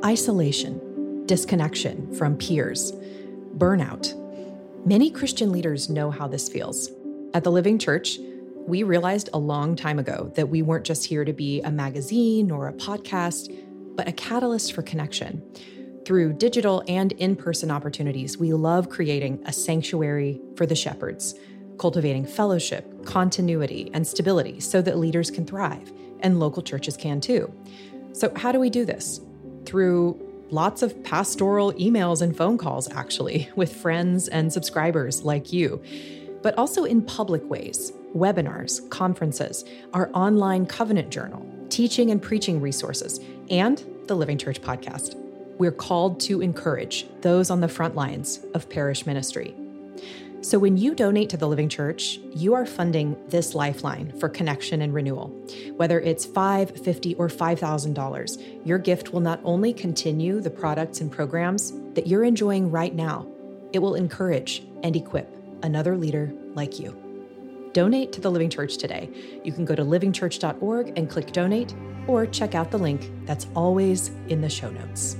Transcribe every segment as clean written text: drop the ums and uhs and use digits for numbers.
Isolation, disconnection from peers, burnout. Many Christian leaders know how this feels. At the Living Church, we realized a long time ago that we weren't just here to be a magazine or a podcast, but a catalyst for connection. Through digital and in-person opportunities, we love creating a sanctuary for the shepherds, cultivating fellowship, continuity, and stability so that leaders can thrive, and local churches can too. So how do we do this? Through lots of pastoral emails and phone calls, actually, with friends and subscribers like you, but also in public ways, webinars, conferences, our online covenant journal, teaching and preaching resources, and the Living Church podcast. We're called to encourage those on the front lines of parish ministry. So when you donate to the Living Church, you are funding this lifeline for connection and renewal. Whether it's $5, $50, or $5,000, your gift will not only continue the products and programs that you're enjoying right now, it will encourage and equip another leader like you. Donate to the Living Church today. You can go to livingchurch.org and click donate, or check out the link that's always in the show notes.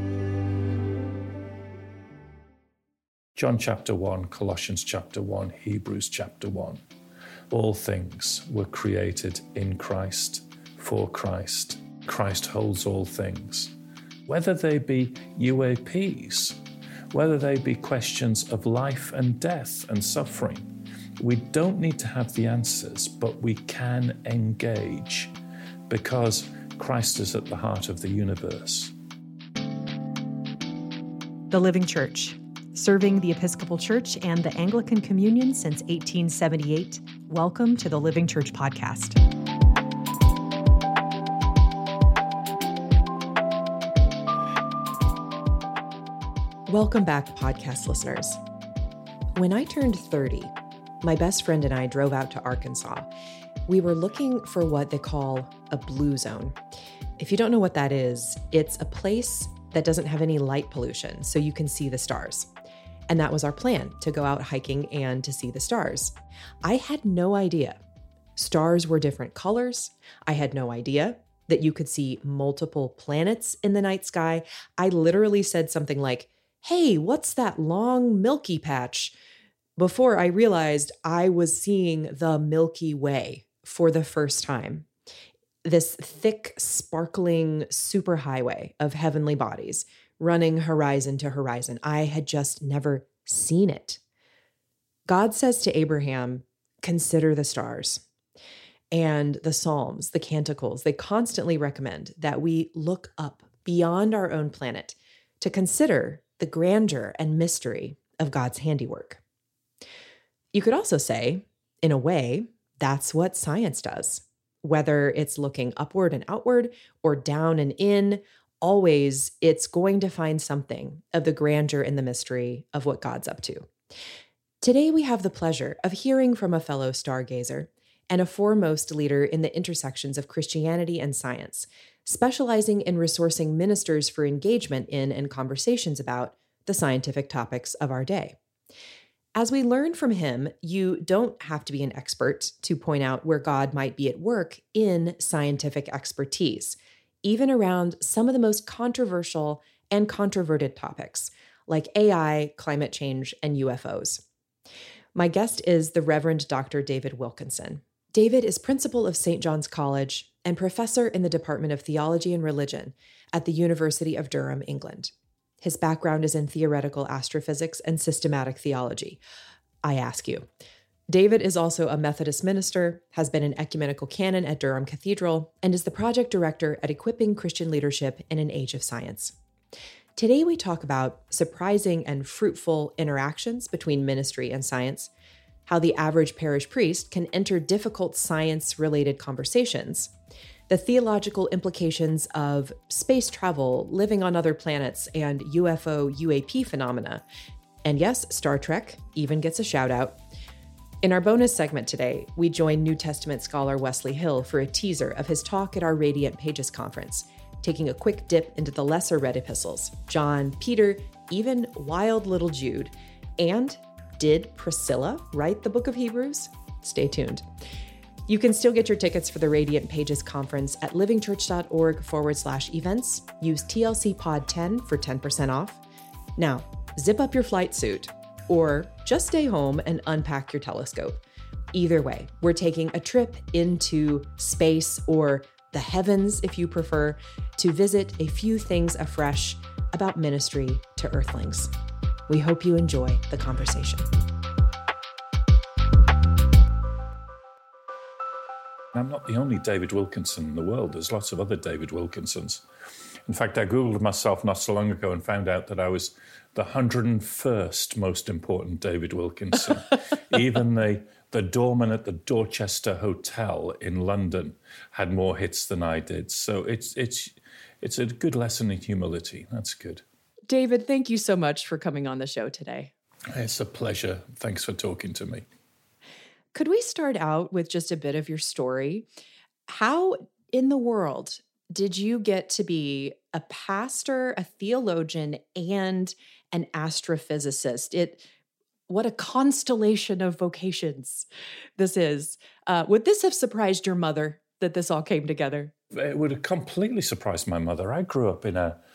John chapter 1, Colossians chapter 1, Hebrews chapter 1. All things were created in Christ, for Christ. Christ holds all things. Whether they be UAPs, whether they be questions of life and death and suffering, we don't need to have the answers, but we can engage because Christ is at the heart of the universe. The Living Church. Serving the Episcopal Church and the Anglican Communion since 1878, welcome to the Living Church podcast. Welcome back, podcast listeners. When I turned 30, my best friend and I drove out to Arkansas. We were looking for what they call a blue zone. If you don't know what that is, it's a place that doesn't have any light pollution, so you can see the stars. And that was our plan, to go out hiking and to see the stars. I had no idea stars were different colors. I had no idea that you could see multiple planets in the night sky. I literally said something like, "Hey, what's that long Milky patch?" before I realized I was seeing the Milky Way for the first time. This thick, sparkling superhighway of heavenly bodies running horizon to horizon. I had just never seen it. God says to Abraham, consider the stars. And the Psalms, the Canticles, they constantly recommend that we look up beyond our own planet to consider the grandeur and mystery of God's handiwork. You could also say, in a way, that's what science does. Whether it's looking upward and outward or down and in, always it's going to find something of the grandeur and the mystery of what God's up to. Today, we have the pleasure of hearing from a fellow stargazer and a foremost leader in the intersections of Christianity and science, specializing in resourcing ministers for engagement in and conversations about the scientific topics of our day. As we learn from him, you don't have to be an expert to point out where God might be at work in scientific expertise, even around some of the most controversial and controverted topics, like AI, climate change, and UFOs. My guest is the Reverend Dr. David Wilkinson. David is principal of St. John's College and professor in the Department of Theology and Religion at the University of Durham, England. His background is in theoretical astrophysics and systematic theology. I ask you. David is also a Methodist minister, has been an ecumenical canon at Durham Cathedral, and is the project director at Equipping Christian Leadership in an Age of Science. Today we talk about surprising and fruitful interactions between ministry and science, how the average parish priest can enter difficult science-related conversations, the theological implications of space travel, living on other planets, and UFO/UAP phenomena. And yes, Star Trek even gets a shout out. In our bonus segment today, we join New Testament scholar Wesley Hill for a teaser of his talk at our Radiant Pages conference, taking a quick dip into the lesser read epistles, John, Peter, even wild little Jude. And did Priscilla write the book of Hebrews? Stay tuned. You can still get your tickets for the Radiant Pages Conference at livingchurch.org/events. Use TLC Pod 10 for 10% off. Now, zip up your flight suit, or just stay home and unpack your telescope. Either way, we're taking a trip into space, or the heavens if you prefer, to visit a few things afresh about ministry to Earthlings. We hope you enjoy the conversation. I'm not the only David Wilkinson in the world. There's lots of other David Wilkinsons. In fact, I Googled myself not so long ago and found out that I was the 101st most important David Wilkinson. Even the doorman at the Dorchester Hotel in London had more hits than I did. So it's a good lesson in humility. That's good. David, thank you so much for coming on the show today. It's a pleasure. Thanks for talking to me. Could we start out with just a bit of your story? How in the world did you get to be a pastor, a theologian, and an astrophysicist? What a constellation of vocations this is. Would this have surprised your mother that this all came together? It would have completely surprised my mother. I grew up in a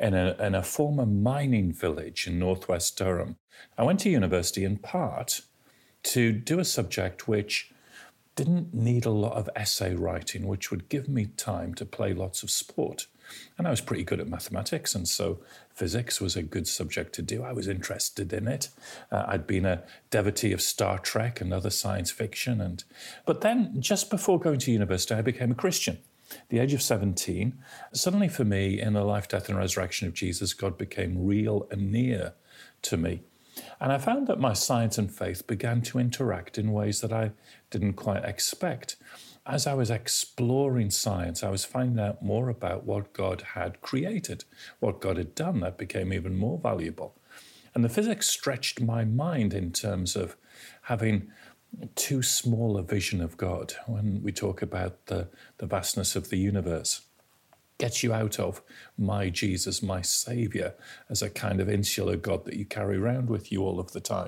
former mining village in northwest Durham. I went to university in part to do a subject which didn't need a lot of essay writing, which would give me time to play lots of sport. And I was pretty good at mathematics, and so physics was a good subject to do. I was interested in it. I'd been a devotee of Star Trek and other science fiction. But then, just before going to university, I became a Christian. At the age of 17, suddenly for me, in the life, death, and resurrection of Jesus, God became real and near to me. And I found that my science and faith began to interact in ways that I didn't quite expect. As I was exploring science, I was finding out more about what God had created, what God had done. That became even more valuable. And the physics stretched my mind in terms of having too small a vision of God when we talk about the vastness of the universe. Gets you out of my Jesus, my Savior, as a kind of insular God that you carry around with you all of the time.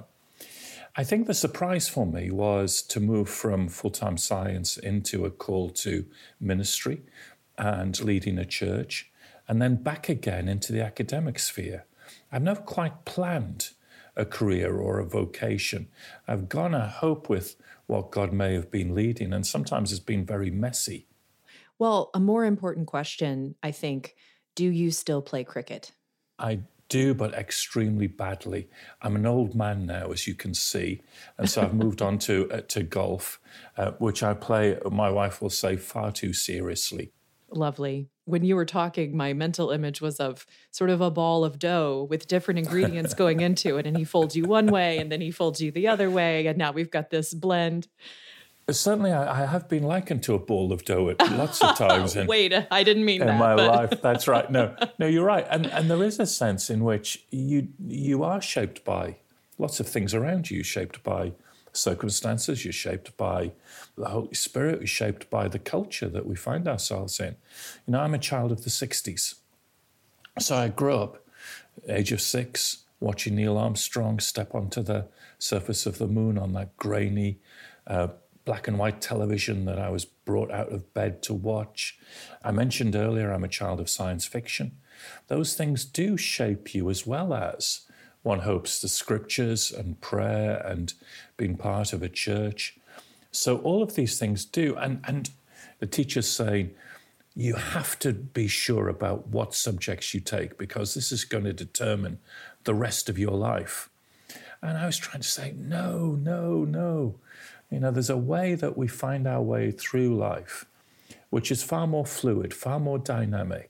I think the surprise for me was to move from full-time science into a call to ministry and leading a church, and then back again into the academic sphere. I've never quite planned a career or a vocation. I've gone, I hope, with what God may have been leading, and sometimes it's been very messy. Well, a more important question, I think, do you still play cricket? I do, but extremely badly. I'm an old man now, as you can see, and so I've moved on to golf, which I play, my wife will say, far too seriously. Lovely. When you were talking, my mental image was of sort of a ball of dough with different ingredients going into it, and he folds you one way, and then he folds you the other way, and now we've got this blend. Certainly, I have been likened to a ball of dough at lots of times. Wait, I didn't mean that. In my life, that's right. No, you're right. And there is a sense in which you are shaped by lots of things around you. You're shaped by circumstances. You're shaped by the Holy Spirit. You're shaped by the culture that we find ourselves in. You know, I'm a child of the 60s. So I grew up, age of 6, watching Neil Armstrong step onto the surface of the moon on that grainy black and white television that I was brought out of bed to watch. I mentioned earlier I'm a child of science fiction. Those things do shape you, as well as, one hopes, the scriptures and prayer and being part of a church. So all of these things do. And the teacher's saying, you have to be sure about what subjects you take, because this is going to determine the rest of your life. And I was trying to say, no. You know, there's a way that we find our way through life, which is far more fluid, far more dynamic.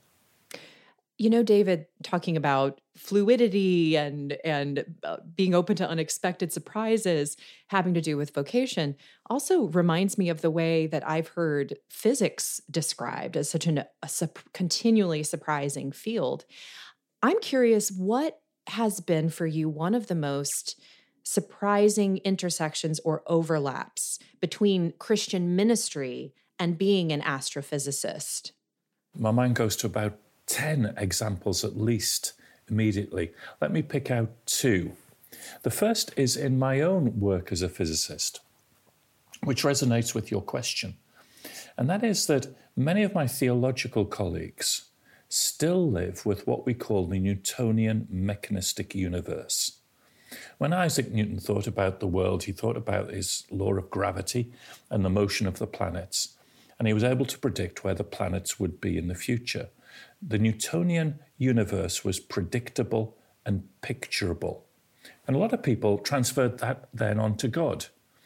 You know, David, talking about fluidity and being open to unexpected surprises having to do with vocation also reminds me of the way that I've heard physics described as such a continually surprising field. I'm curious, what has been for you one of the most surprising intersections or overlaps between Christian ministry and being an astrophysicist? My mind goes to about 10 examples at least immediately. Let me pick out 2. The first is in my own work as a physicist. which resonates with your question. And that is that many of my theological colleagues still live with what we call the Newtonian mechanistic universe. When Isaac Newton thought about the world, he thought about his law of gravity and the motion of the planets, and he was able to predict where the planets would be in the future. The Newtonian universe was predictable and picturable. And a lot of people transferred that then onto God.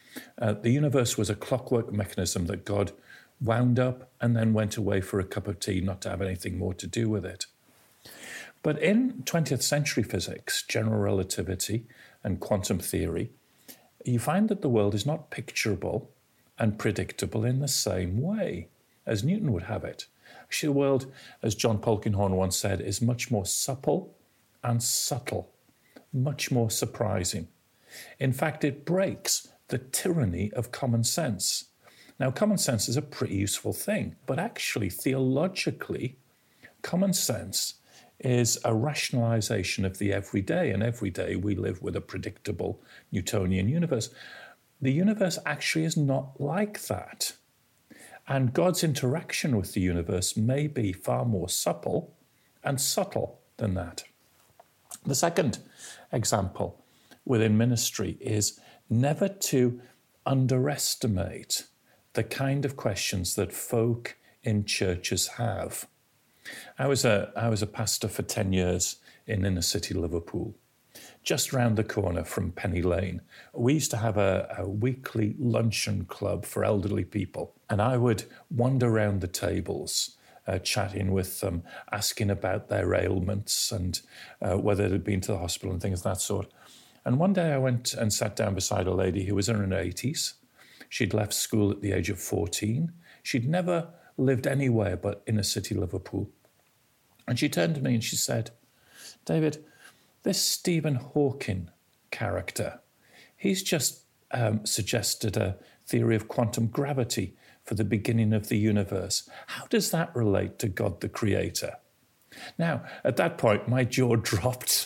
The universe was a clockwork mechanism that God wound up and then went away for a cup of tea, not to have anything more to do with it. But in 20th century physics, general relativity and quantum theory, you find that the world is not picturable and predictable in the same way as Newton would have it. Actually, the world, as John Polkinghorne once said, is much more supple and subtle, much more surprising. In fact, it breaks the tyranny of common sense. Now, common sense is a pretty useful thing, but actually, theologically, common sense is a rationalization of the everyday, and every day we live with a predictable Newtonian universe. The universe actually is not like that. And God's interaction with the universe may be far more supple and subtle than that. The second example within ministry is never to underestimate the kind of questions that folk in churches have. I was a pastor for 10 years in inner city Liverpool, just round the corner from Penny Lane. We used to have a weekly luncheon club for elderly people, and I would wander around the tables, chatting with them, asking about their ailments and whether they'd been to the hospital and things of that sort. And one day I went and sat down beside a lady who was in her 80s. She'd left school at the age of 14. She'd never lived anywhere but inner city Liverpool. And she turned to me and she said, "David, this Stephen Hawking character, he's just suggested a theory of quantum gravity for the beginning of the universe. How does that relate to God the Creator?" Now, at that point, my jaw dropped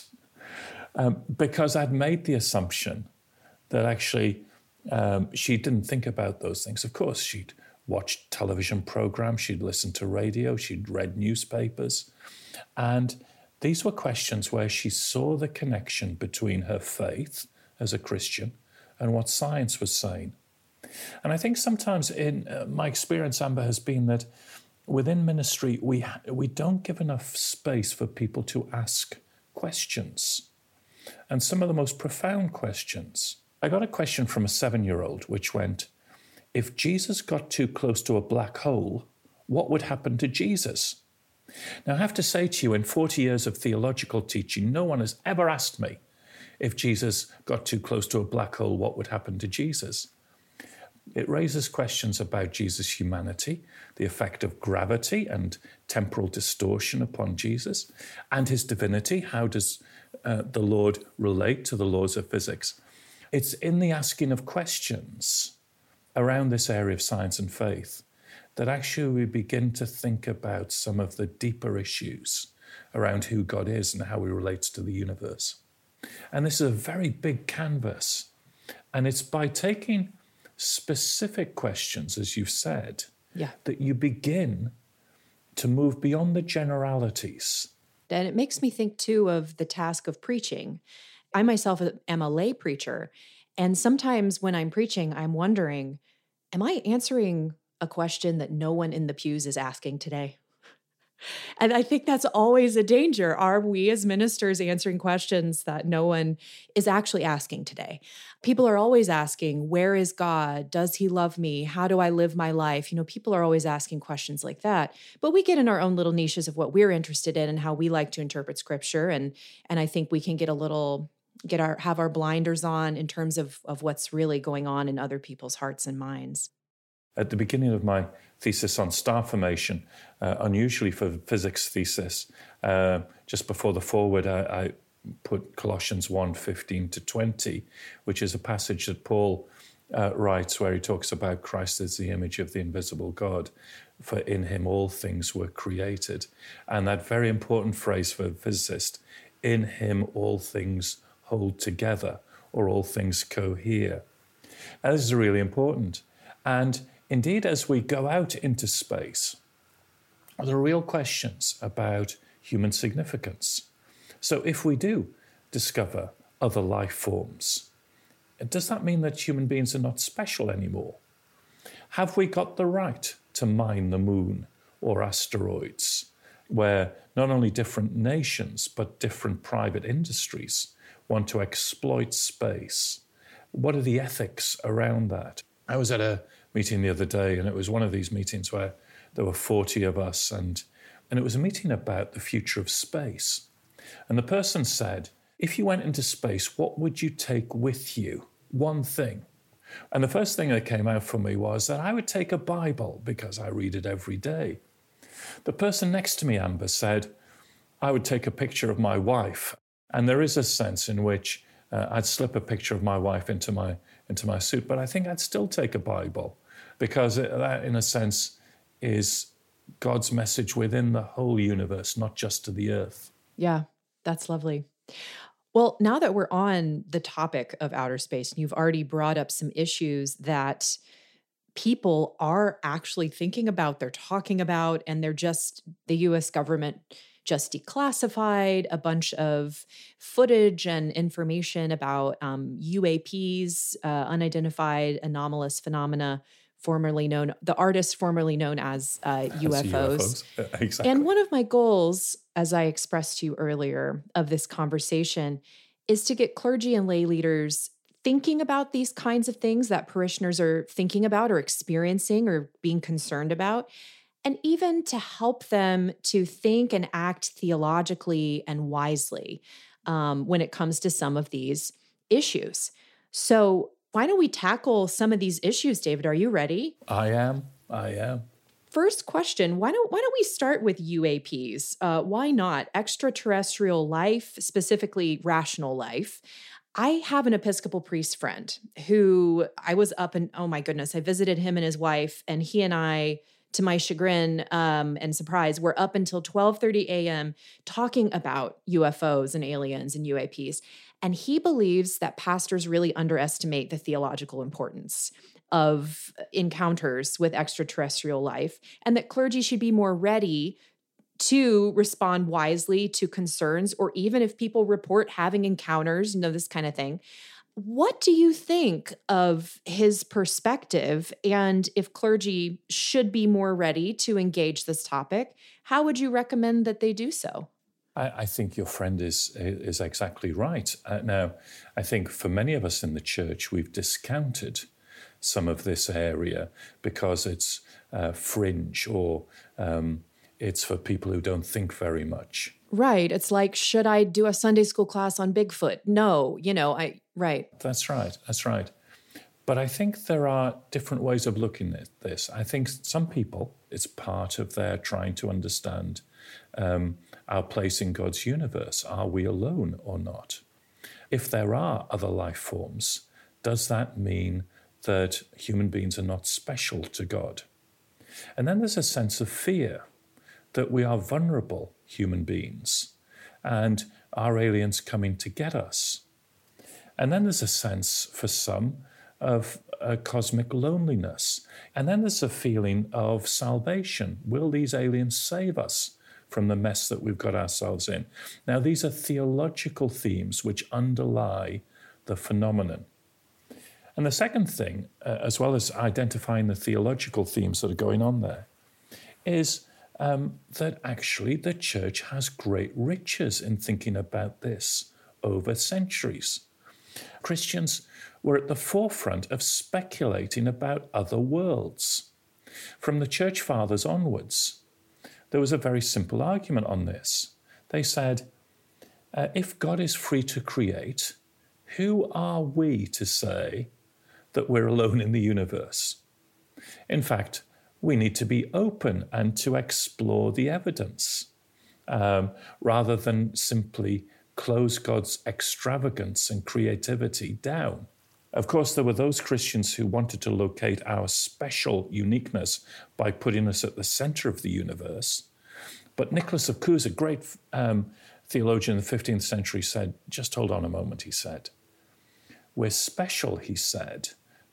because I'd made the assumption that actually she didn't think about those things. Of course, she'd watched television programs, she'd listened to radio, she'd read newspapers. And these were questions where she saw the connection between her faith as a Christian and what science was saying. And I think sometimes in my experience, Amber, has been that within ministry, we don't give enough space for people to ask questions. And some of the most profound questions. I got a question from a 7-year-old which went, if Jesus got too close to a black hole, what would happen to Jesus? Now, I have to say to you, in 40 years of theological teaching, no one has ever asked me if Jesus got too close to a black hole, what would happen to Jesus? It raises questions about Jesus' humanity, the effect of gravity and temporal distortion upon Jesus, and his divinity. How does the Lord relate to the laws of physics? It's in the asking of questions around this area of science and faith that actually we begin to think about some of the deeper issues around who God is and how he relates to the universe. And this is a very big canvas. And it's by taking specific questions, as you've said, that you begin to move beyond the generalities. And it makes me think, too, of the task of preaching. I myself am a lay preacher. And sometimes when I'm preaching, I'm wondering, am I answering a question that no one in the pews is asking today? And I think that's always a danger. Are we as ministers answering questions that no one is actually asking today? People are always asking, where is God? Does he love me? How do I live my life? People are always asking questions like that. But we get in our own little niches of what we're interested in and how we like to interpret scripture. And I think we can have our blinders on in terms of what's really going on in other people's hearts and minds. At the beginning of my thesis on star formation, unusually for a physics thesis, just before the foreword, I put Colossians 1:15-20, which is a passage that Paul writes where he talks about Christ as the image of the invisible God, for in him all things were created. And that very important phrase for a physicist, in him all things hold together, or all things cohere. Now, this is really important. And indeed, as we go out into space, there are real questions about human significance. So if we do discover other life forms, does that mean that human beings are not special anymore? Have we got the right to mine the moon or asteroids, where not only different nations, but different private industries want to exploit space? What are the ethics around that? I was at a meeting the other day, and it was one of these meetings where there were 40 of us, and it was a meeting about the future of space. And the person said, if you went into space, what would you take with you? One thing. And the first thing that came out for me was that I would take a Bible because I read it every day. The person next to me, Amber, said, I would take a picture of my wife. And there is a sense in which I'd slip a picture of my wife into my suit, but I think I'd still take a Bible because that, in a sense, is God's message within the whole universe, not just to the earth. Yeah, that's lovely. Well, now that we're on the topic of outer space, and you've already brought up some issues that people are actually thinking about, they're talking about, and the US government just declassified a bunch of footage and information about UAPs, unidentified anomalous phenomena, the artists formerly known as UFOs. Exactly. And one of my goals, as I expressed to you earlier of this conversation, is to get clergy and lay leaders thinking about these kinds of things that parishioners are thinking about or experiencing or being concerned about, and even to help them to think and act theologically and wisely when it comes to some of these issues. So why don't we tackle some of these issues, David? Are you ready? I am. First question, why don't we start with UAPs? Why not? Extraterrestrial life, specifically rational life. I have an Episcopal priest friend who I was up and, oh my goodness, I visited him and his wife, and he and I, to my chagrin and surprise, were up until 12:30 a.m. talking about UFOs and aliens and UAPs. And he believes that pastors really underestimate the theological importance of encounters with extraterrestrial life, and that clergy should be more ready to respond wisely to concerns, or even if people report having encounters, this kind of thing. What do you think of his perspective? And if clergy should be more ready to engage this topic, how would you recommend that they do so? I think your friend is exactly right. Now, I think for many of us in the church, we've discounted some of this area because it's fringe or it's for people who don't think very much. Right. It's like, should I do a Sunday school class on Bigfoot? No, right. That's right. But I think there are different ways of looking at this. I think some people, it's part of their trying to understand our place in God's universe. Are we alone or not? If there are other life forms, does that mean that human beings are not special to God? And then there's a sense of fear that we are vulnerable human beings and are aliens coming to get us? And then there's a sense for some of a cosmic loneliness. And then there's a feeling of salvation. Will these aliens save us from the mess that we've got ourselves in? Now, these are theological themes which underlie the phenomenon. And the second thing, as well as identifying the theological themes that are going on there, is that actually the church has great riches in thinking about this over centuries. Christians were at the forefront of speculating about other worlds. From the church fathers onwards, there was a very simple argument on this. They said, if God is free to create, who are we to say that we're alone in the universe? In fact, we need to be open and to explore the evidence rather than simply close God's extravagance and creativity down. Of course, there were those Christians who wanted to locate our special uniqueness by putting us at the center of the universe. But Nicholas of Cusa, a great theologian in the 15th century, said, just hold on a moment, he said. We're special, he said,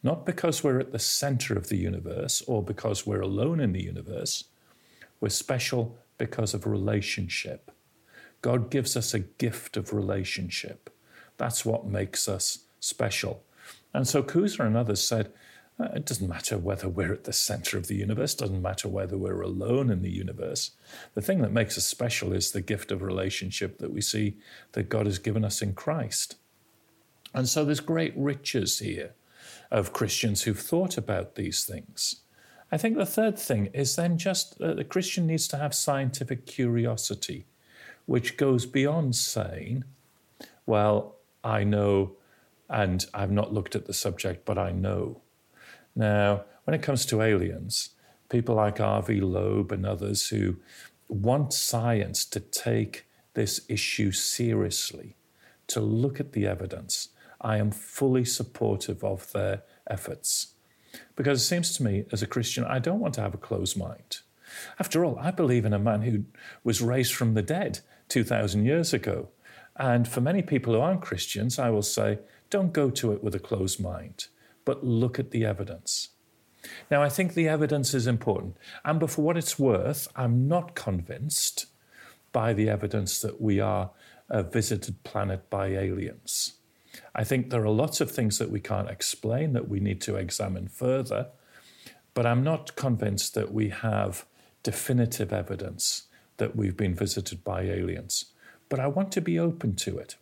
not because we're at the center of the universe or because we're alone in the universe. We're special because of relationship. God gives us a gift of relationship. That's what makes us special. And so Kuza and others said, it doesn't matter whether we're at the center of the universe, doesn't matter whether we're alone in the universe. The thing that makes us special is the gift of relationship that we see that God has given us in Christ. And so there's great riches here of Christians who've thought about these things. I think the third thing is then just the Christian needs to have scientific curiosity, which goes beyond saying, well, I know, and I've not looked at the subject, but I know. Now, when it comes to aliens, people like R.V. Loeb and others who want science to take this issue seriously, to look at the evidence, I am fully supportive of their efforts. Because it seems to me, as a Christian, I don't want to have a closed mind. After all, I believe in a man who was raised from the dead 2,000 years ago. And for many people who aren't Christians, I will say, don't go to it with a closed mind, but look at the evidence. Now, I think the evidence is important. And for what it's worth, I'm not convinced by the evidence that we are a visited planet by aliens. I think there are lots of things that we can't explain that we need to examine further, but I'm not convinced that we have definitive evidence that we've been visited by aliens. But I want to be open to it.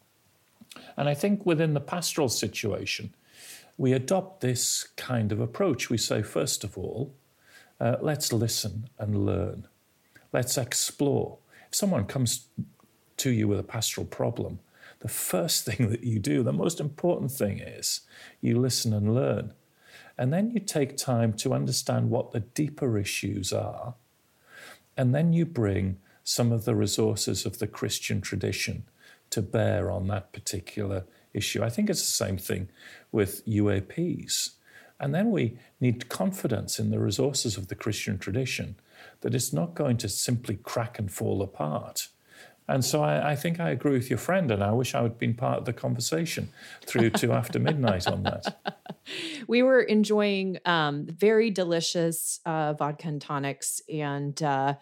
And I think within the pastoral situation, we adopt this kind of approach. We say, first of all, let's listen and learn. Let's explore. If someone comes to you with a pastoral problem, the first thing that you do, the most important thing is you listen and learn. And then you take time to understand what the deeper issues are. And then you bring some of the resources of the Christian tradition to bear on that particular issue. I think it's the same thing with UAPs. And then we need confidence in the resources of the Christian tradition that it's not going to simply crack and fall apart. And so I think I agree with your friend, and I wish I had been part of the conversation through to after midnight on that. We were enjoying very delicious vodka and tonics, and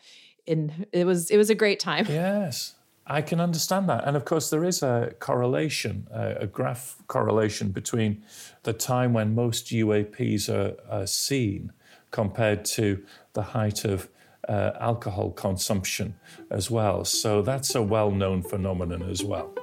it was a great time. Yes, I can understand that. And of course, there is a correlation, a graph correlation between the time when most UAPs are seen compared to the height of alcohol consumption as well. So that's a well-known phenomenon as well.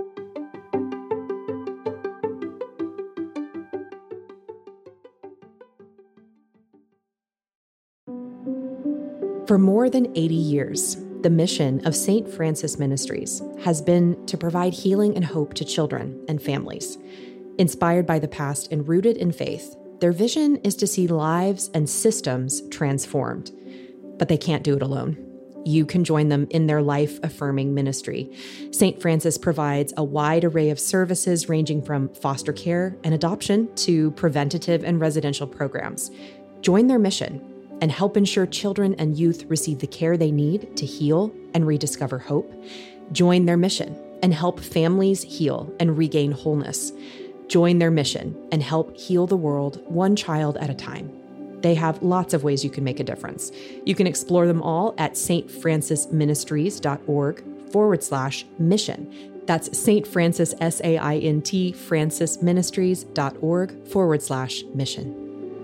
For more than 80 years, the mission of St. Francis Ministries has been to provide healing and hope to children and families. Inspired by the past and rooted in faith, their vision is to see lives and systems transformed. But they can't do it alone. You can join them in their life-affirming ministry. St. Francis provides a wide array of services ranging from foster care and adoption to preventative and residential programs. Join their mission and help ensure children and youth receive the care they need to heal and rediscover hope. Join their mission and help families heal and regain wholeness. Join their mission and help heal the world one child at a time. They have lots of ways you can make a difference. You can explore them all at stfrancisministries.org/mission. That's St. Francis, SAINT, francisministries.org/mission.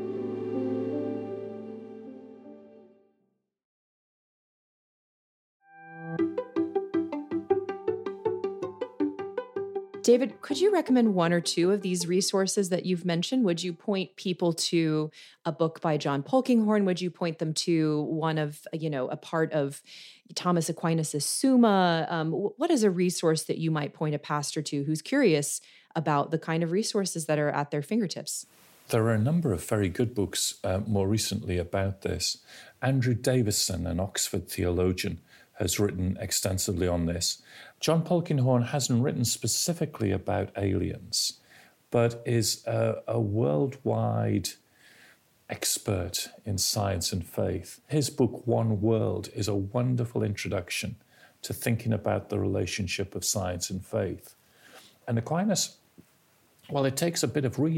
David, could you recommend one or two of these resources that you've mentioned? Would you point people to a book by John Polkinghorne? Would you point them to one of, a part of Thomas Aquinas' Summa? What is a resource that you might point a pastor to who's curious about the kind of resources that are at their fingertips? There are a number of very good books more recently about this. Andrew Davison, an Oxford theologian, has written extensively on this. John Polkinghorne hasn't written specifically about aliens, but is a worldwide expert in science and faith. His book, One World, is a wonderful introduction to thinking about the relationship of science and faith. And Aquinas, well, it takes a bit of reading.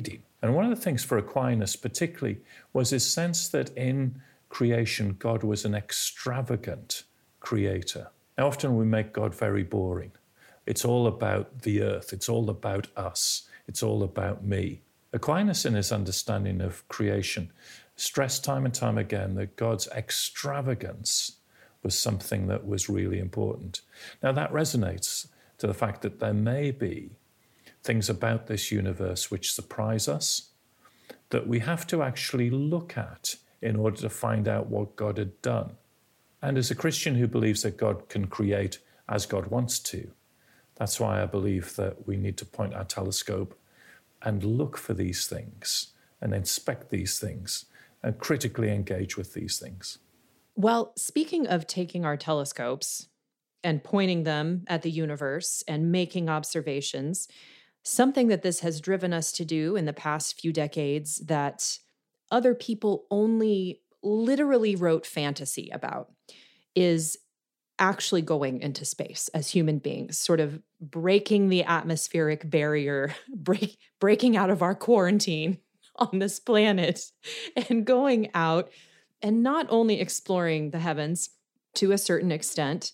And one of the things for Aquinas particularly was his sense that in creation, God was an extravagant creator. Now, often we make God very boring. It's all about the earth. It's all about us. It's all about me. Aquinas, in his understanding of creation, stressed time and time again that God's extravagance was something that was really important. Now, that resonates to the fact that there may be things about this universe which surprise us, that we have to actually look at in order to find out what God had done. And as a Christian who believes that God can create as God wants to, that's why I believe that we need to point our telescope and look for these things and inspect these things and critically engage with these things. Well, speaking of taking our telescopes and pointing them at the universe and making observations, something that this has driven us to do in the past few decades that other people only literally wrote fantasy about is actually going into space as human beings, sort of breaking the atmospheric barrier, breaking out of our quarantine on this planet and going out and not only exploring the heavens to a certain extent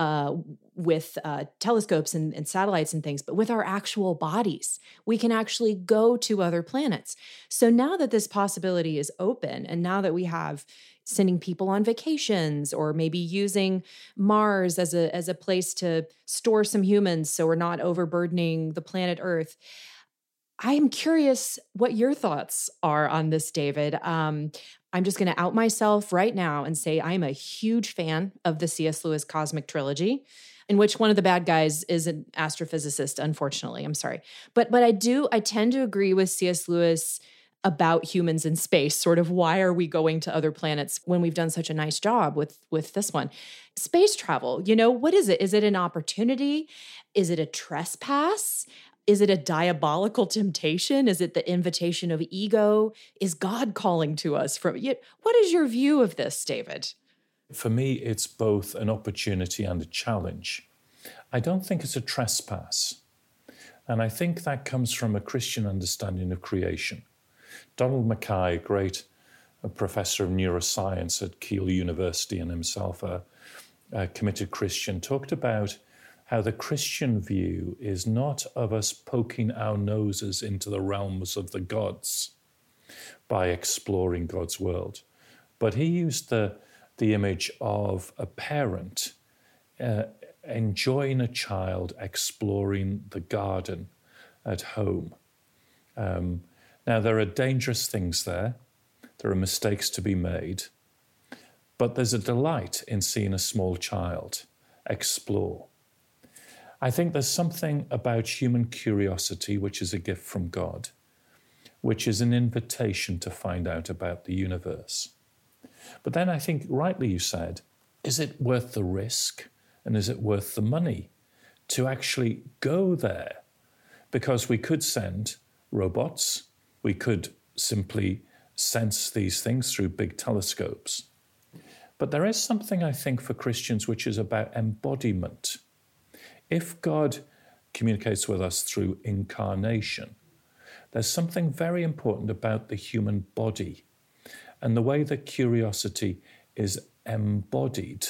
with telescopes and satellites and things, but with our actual bodies. We can actually go to other planets. So now that this possibility is open, and now that we have sending people on vacations or maybe using Mars as a place to store some humans so we're not overburdening the planet Earth, I am curious what your thoughts are on this, David. I'm just going to out myself right now and say I'm a huge fan of the C.S. Lewis Cosmic Trilogy, in which one of the bad guys is an astrophysicist, unfortunately. I'm sorry. But I tend to agree with C.S. Lewis about humans in space. Sort of, why are we going to other planets when we've done such a nice job with this one? Space travel, what is it? Is it an opportunity? Is it a trespass? Is it a diabolical temptation? Is it the invitation of ego? Is God calling to us from it? What is your view of this, David? For me, it's both an opportunity and a challenge. I don't think it's a trespass. And I think that comes from a Christian understanding of creation. Donald Mackay, a great professor of neuroscience at Keele University and himself a committed Christian, talked about how the Christian view is not of us poking our noses into the realms of the gods by exploring God's world. But he used the image of a parent enjoying a child exploring the garden at home. Now, there are dangerous things there. There are mistakes to be made. But there's a delight in seeing a small child explore. I think there's something about human curiosity, which is a gift from God, which is an invitation to find out about the universe. But then I think, rightly you said, is it worth the risk and is it worth the money to actually go there? Because we could send robots, we could simply sense these things through big telescopes. But there is something, I think, for Christians which is about embodiment. If God communicates with us through incarnation, there's something very important about the human body and the way that curiosity is embodied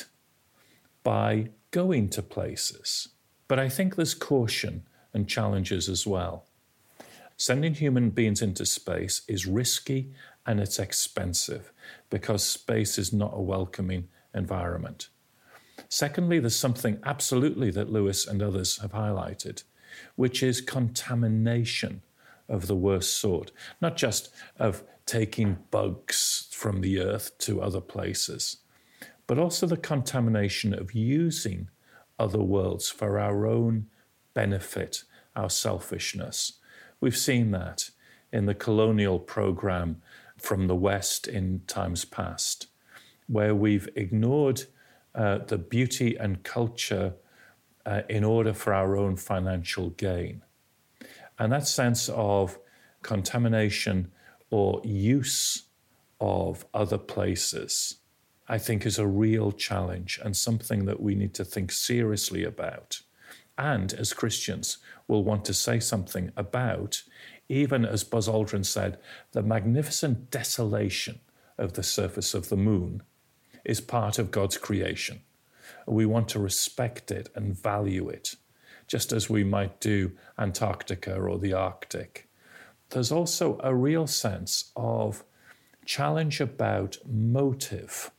by going to places. But I think there's caution and challenges as well. Sending human beings into space is risky and it's expensive because space is not a welcoming environment. Secondly, there's something absolutely that Lewis and others have highlighted, which is contamination of the worst sort, not just of taking bugs from the earth to other places, but also the contamination of using other worlds for our own benefit, our selfishness. We've seen that in the colonial program from the West in times past, where we've ignored the beauty and culture in order for our own financial gain. And that sense of contamination or use of other places, I think, is a real challenge and something that we need to think seriously about. And as Christians, we'll want to say something about even as Buzz Aldrin said, the magnificent desolation of the surface of the moon is part of God's creation. We want to respect it and value it, just as we might do Antarctica or the Arctic. There's also a real sense of challenge about motive.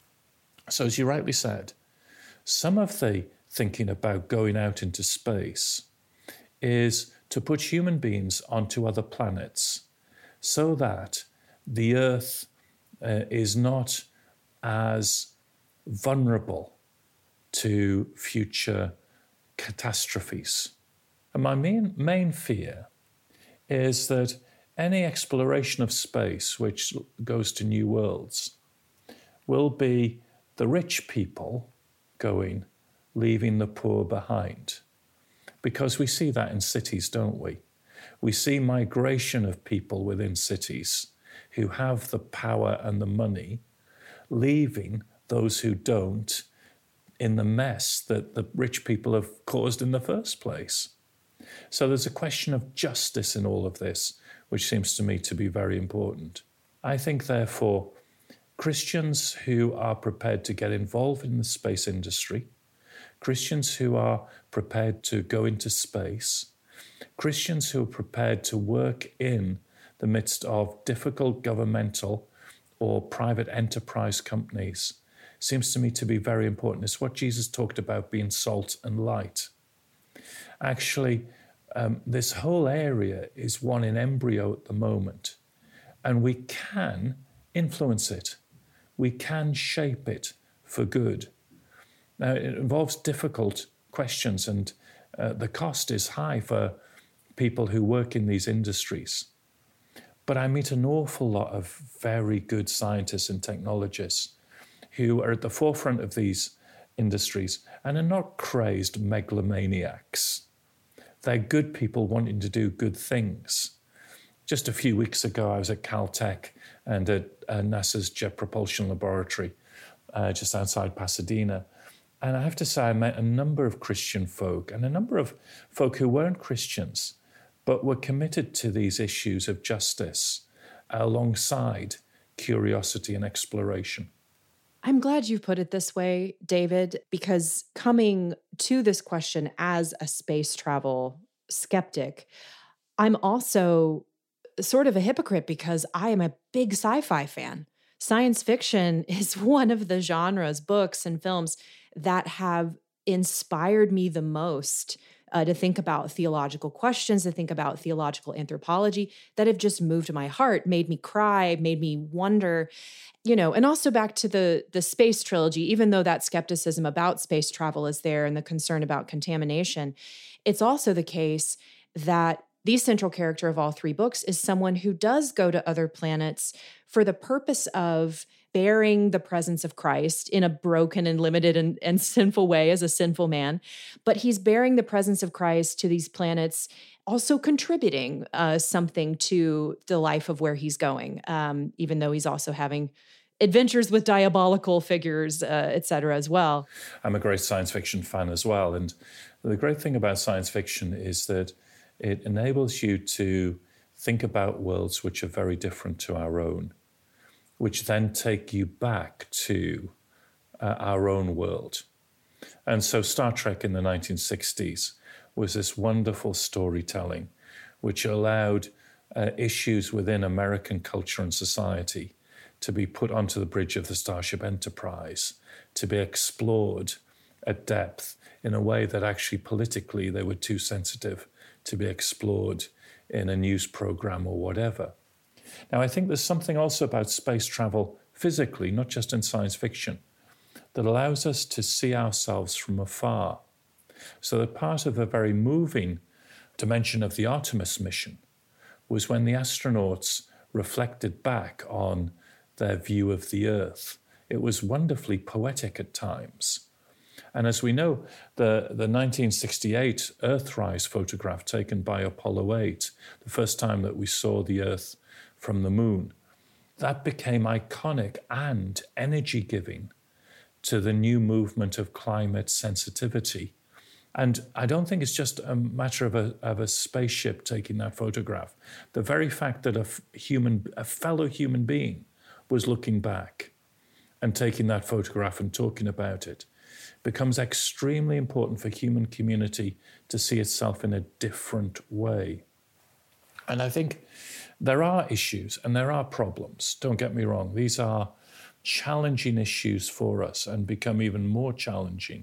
So as you rightly said, some of the thinking about going out into space is to put human beings onto other planets so that the Earth is not as vulnerable to future catastrophes. And my main fear is that any exploration of space which goes to new worlds will be the rich people going, leaving the poor behind. Because we see that in cities, don't we? We see migration of people within cities who have the power and the money, leaving those who don't in the mess that the rich people have caused in the first place. So there's a question of justice in all of this, which seems to me to be very important. I think, therefore, Christians who are prepared to get involved in the space industry, Christians who are prepared to go into space, Christians who are prepared to work in the midst of difficult governmental or private enterprise companies, seems to me to be very important. It's what Jesus talked about, being salt and light. Actually, this whole area is one in embryo at the moment, and we can influence it. We can shape it for good. Now, it involves difficult questions, and the cost is high for people who work in these industries. But I meet an awful lot of very good scientists and technologists who are at the forefront of these industries and are not crazed megalomaniacs. They're good people wanting to do good things. Just a few weeks ago, I was at Caltech and at NASA's Jet Propulsion Laboratory, just outside Pasadena. And I have to say, I met a number of Christian folk and a number of folk who weren't Christians, but were committed to these issues of justice alongside curiosity and exploration. I'm glad you put it this way, David, because coming to this question as a space travel skeptic, I'm also sort of a hypocrite because I am a big sci-fi fan. Science fiction is one of the genres, books and films that have inspired me the most to think about theological questions, to think about theological anthropology, that have just moved my heart, made me cry, made me wonder, and also back to the space trilogy, even though that skepticism about space travel is there and the concern about contamination, it's also the case that the central character of all three books is someone who does go to other planets for the purpose of bearing the presence of Christ in a broken and limited and sinful way as a sinful man. But he's bearing the presence of Christ to these planets, also contributing something to the life of where he's going, even though he's also having adventures with diabolical figures, et cetera, as well. I'm a great science fiction fan as well. And the great thing about science fiction is that it enables you to think about worlds which are very different to our own, which then take you back to our own world. And so Star Trek in the 1960s was this wonderful storytelling which allowed issues within American culture and society to be put onto the bridge of the Starship Enterprise, to be explored at depth in a way that actually politically they were too sensitive to be explored in a news program or whatever. Now, I think there's something also about space travel physically, not just in science fiction, that allows us to see ourselves from afar. So that part of a very moving dimension of the Artemis mission was when the astronauts reflected back on their view of the Earth. It was wonderfully poetic at times. And as we know, the 1968 Earthrise photograph taken by Apollo 8, the first time that we saw the Earth from the moon, that became iconic and energy-giving to the new movement of climate sensitivity And I don't think it's just a matter of a spaceship taking that photograph. The very fact that a fellow human being was looking back and taking that photograph and talking about it becomes extremely important for human community to see itself in a different way. And I think there are issues and there are problems. Don't get me wrong. These are challenging issues for us and become even more challenging.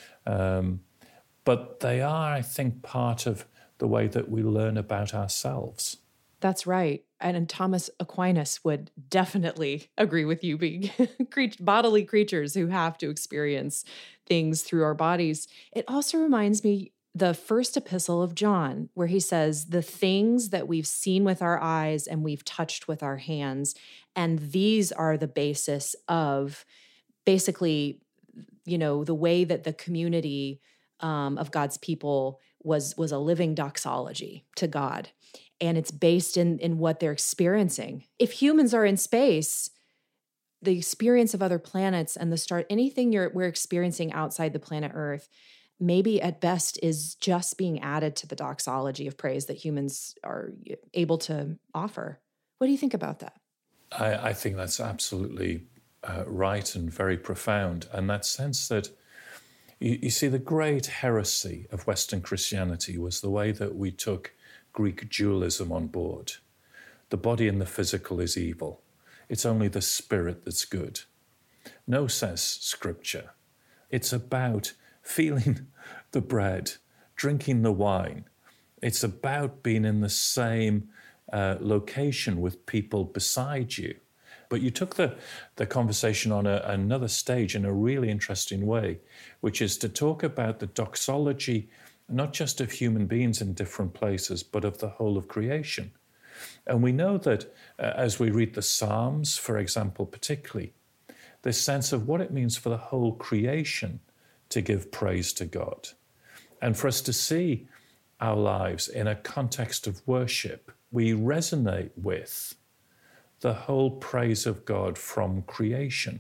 But they are, I think, part of the way that we learn about ourselves. That's right. And Thomas Aquinas would definitely agree with you, being bodily creatures who have to experience things through our bodies. It also reminds me the first epistle of John, where he says, the things that we've seen with our eyes and we've touched with our hands, and these are the basis of basically, the way that the community of God's people was a living doxology to God. And it's based in what they're experiencing. If humans are in space, the experience of other planets and the start, anything we're experiencing outside the planet Earth, maybe at best is just being added to the doxology of praise that humans are able to offer. What do you think about that? I think that's absolutely right and very profound. And that sense that, you see, the great heresy of Western Christianity was the way that we took Greek dualism on board. The body and the physical is evil. It's only the spirit that's good. No, says Scripture. It's about feeling the bread, drinking the wine. It's about being in the same location with people beside you. But you took the conversation on another stage in a really interesting way, which is to talk about the doxology, not just of human beings in different places, but of the whole of creation. And we know that as we read the Psalms, for example, particularly, this sense of what it means for the whole creation to give praise to God. And for us to see our lives in a context of worship, we resonate with the whole praise of God from creation.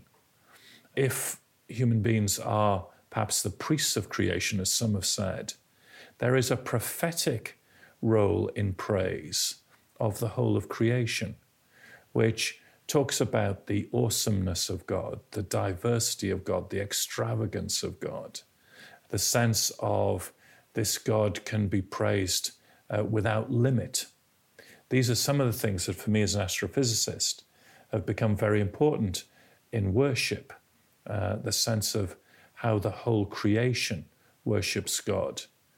If human beings are perhaps the priests of creation, as some have said, there is a prophetic role in praise of the whole of creation, which talks about the awesomeness of God, the diversity of God, the extravagance of God, the sense of this God can be praised without limit. These are some of the things that, for me as an astrophysicist, have become very important in worship, the sense of how the whole creation worships God.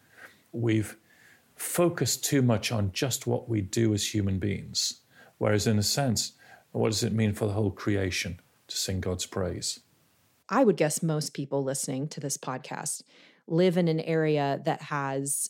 We've focused too much on just what we do as human beings, whereas in a sense, what does it mean for the whole creation to sing God's praise? I would guess most people listening to this podcast live in an area that has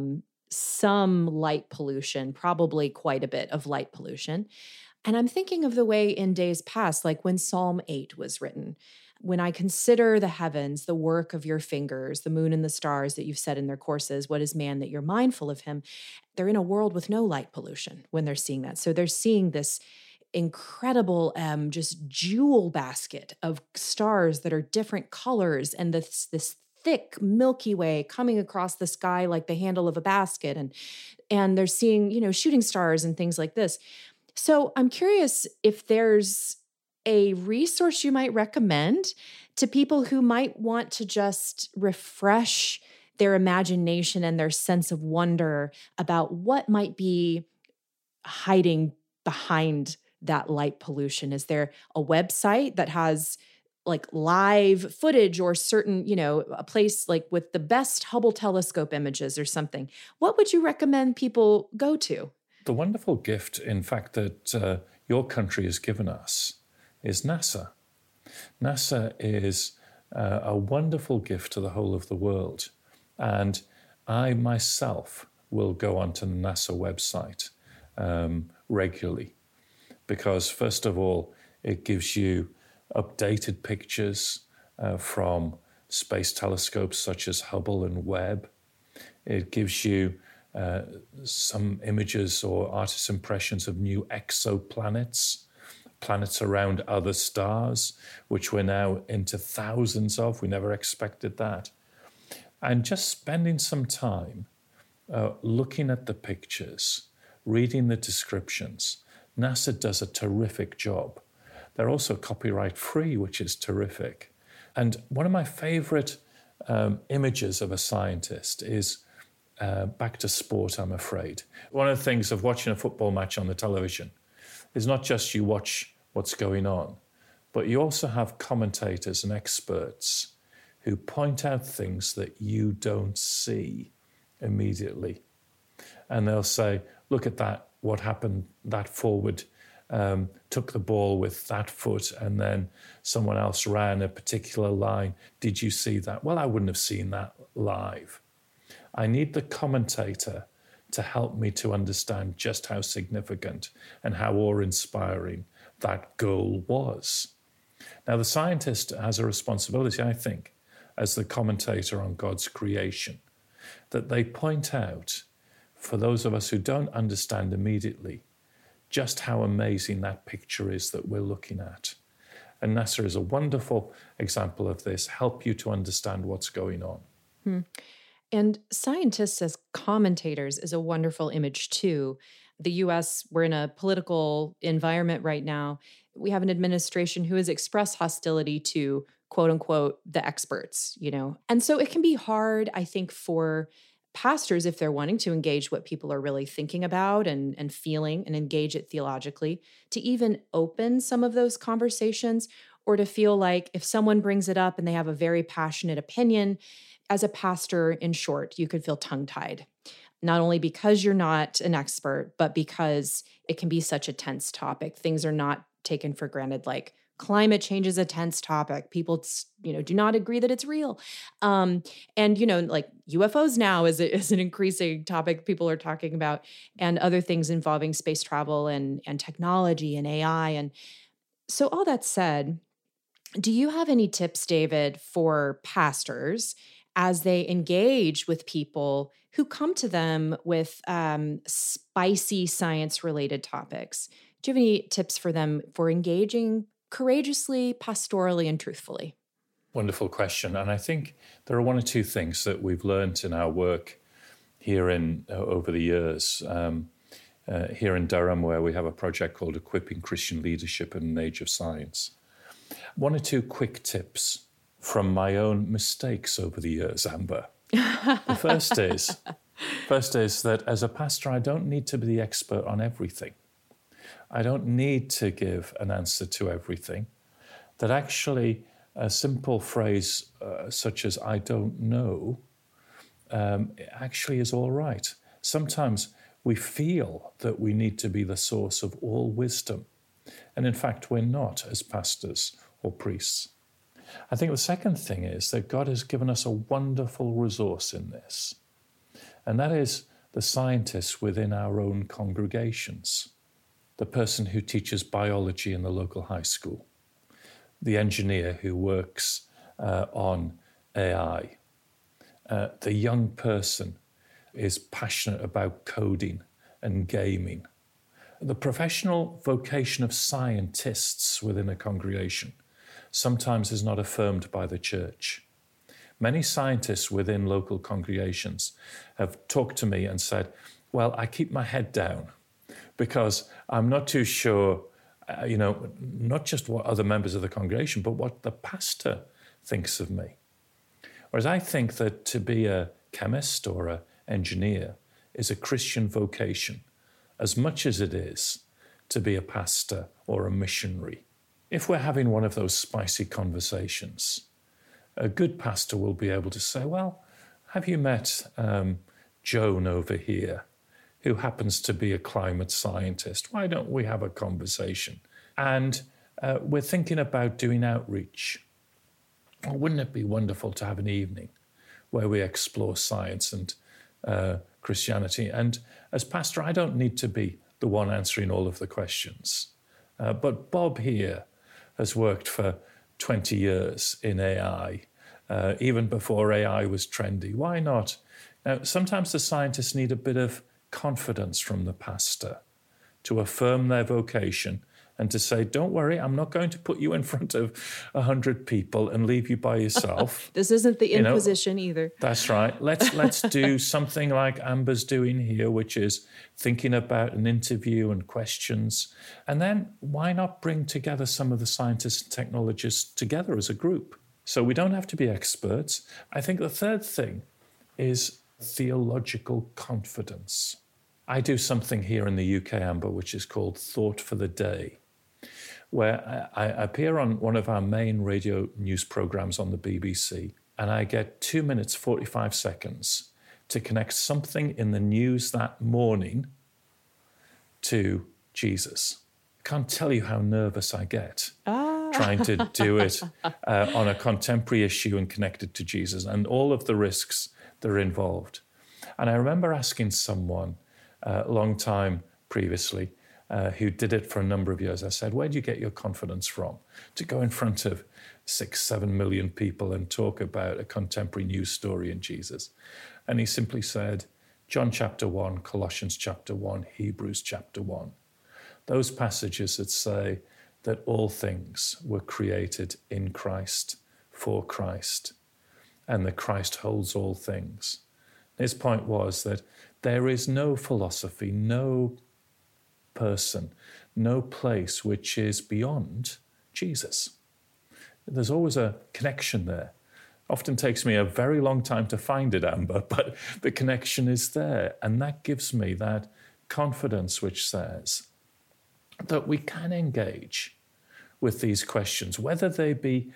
some light pollution, probably quite a bit of light pollution. And I'm thinking of the way in days past, like when Psalm 8 was written. When I consider the heavens, the work of your fingers, the moon and the stars that you've said in their courses, what is man that you're mindful of him? They're in a world with no light pollution when they're seeing that. So they're seeing this incredible just jewel basket of stars that are different colors, and this thick Milky Way coming across the sky like the handle of a basket. And they're seeing, shooting stars and things like this. So I'm curious if there's a resource you might recommend to people who might want to just refresh their imagination and their sense of wonder about what might be hiding behind that light pollution. Is there a website that has like live footage or certain, a place like with the best Hubble telescope images or something? What would you recommend people go to? The wonderful gift, in fact, that your country has given us is NASA. NASA is a wonderful gift to the whole of the world. And I myself will go onto the NASA website regularly because, first of all, it gives you updated pictures from space telescopes such as Hubble and Webb. It gives you some images or artist impressions of new exoplanets, planets around other stars, which we're now into thousands of. We never expected that. and just spending some time looking at the pictures, reading the descriptions. NASA does a terrific job. They're also copyright free, which is terrific. And one of my favorite images of a scientist is back to sport, I'm afraid. One of the things of watching a football match on the television is not just you watch what's going on, but you also have commentators and experts who point out things that you don't see immediately. And they'll say, look at that, what happened, that forward took the ball with that foot and then someone else ran a particular line. Did you see that? Well, I wouldn't have seen that live. I need the commentator to help me to understand just how significant and how awe-inspiring that goal was. Now, the scientist has a responsibility, I think, as the commentator on God's creation, that they point out, for those of us who don't understand immediately, just how amazing that picture is that we're looking at. And NASA is a wonderful example of this, help you to understand what's going on. And scientists as commentators is a wonderful image too. The US, we're in a political environment right now. We have an administration who has expressed hostility to, quote unquote, the experts, And so it can be hard, I think, for pastors, if they're wanting to engage what people are really thinking about and feeling and engage it theologically, to even open some of those conversations, or to feel like if someone brings it up and they have a very passionate opinion, as a pastor, in short, you could feel tongue-tied, not only because you're not an expert, but because it can be such a tense topic. Things are not taken for granted, like climate change is a tense topic. People, do not agree that it's real. And, like UFOs now is an increasing topic people are talking about, and other things involving space travel and technology and AI. And so all that said, do you have any tips, David, for pastors as they engage with people who come to them with spicy science-related topics? Do you have any tips for them for engaging courageously, pastorally, and truthfully? Wonderful question. And I think there are one or two things that we've learned in our work here over the years. Here in Durham, where we have a project called Equipping Christian Leadership in an Age of Science. One or two quick tips from my own mistakes over the years, Amber. The first is that as a pastor, I don't need to be the expert on everything. I don't need to give an answer to everything. That actually a simple phrase such as "I don't know" actually is all right. Sometimes we feel that we need to be the source of all wisdom. And in fact, we're not as pastors or priests. I think the second thing is that God has given us a wonderful resource in this, and that is the scientists within our own congregations, the person who teaches biology in the local high school, the engineer who works on AI, the young person is passionate about coding and gaming, the professional vocation of scientists within a congregation sometimes is not affirmed by the church. Many scientists within local congregations have talked to me and said, well, I keep my head down because I'm not too sure, not just what other members of the congregation, but what the pastor thinks of me. Whereas I think that to be a chemist or an engineer is a Christian vocation as much as it is to be a pastor or a missionary. If we're having one of those spicy conversations, a good pastor will be able to say, well, have you met Joan over here, who happens to be a climate scientist? Why don't we have a conversation? And we're thinking about doing outreach. Well, wouldn't it be wonderful to have an evening where we explore science and Christianity? And as pastor, I don't need to be the one answering all of the questions. But Bob here has worked for 20 years in AI, even before AI was trendy. Why not? Now, sometimes the scientists need a bit of confidence from the pastor to affirm their vocation and to say, don't worry, I'm not going to put you in front of 100 people and leave you by yourself. This isn't the Inquisition either. That's right. Let's do something like Amber's doing here, which is thinking about an interview and questions. And then why not bring together some of the scientists and technologists together as a group? So we don't have to be experts. I think the third thing is theological confidence. I do something here in the UK, Amber, which is called Thought for the Day, where I appear on one of our main radio news programs on the BBC, and I get 2 minutes, 45 seconds to connect something in the news that morning to Jesus. I can't tell you how nervous I get trying to do it on a contemporary issue and connect it to Jesus and all of the risks that are involved. And I remember asking someone a long time previously who did it for a number of years. I said, where do you get your confidence from to go in front of 6-7 million people and talk about a contemporary news story in Jesus? And he simply said, John chapter 1, Colossians chapter 1, Hebrews chapter 1. Those passages that say that all things were created in Christ, for Christ, and that Christ holds all things. His point was that there is no philosophy, no person, no place which is beyond Jesus. There's always a connection there. Often takes me a very long time to find it, Amber, but the connection is there. And that gives me that confidence which says that we can engage with these questions, whether they be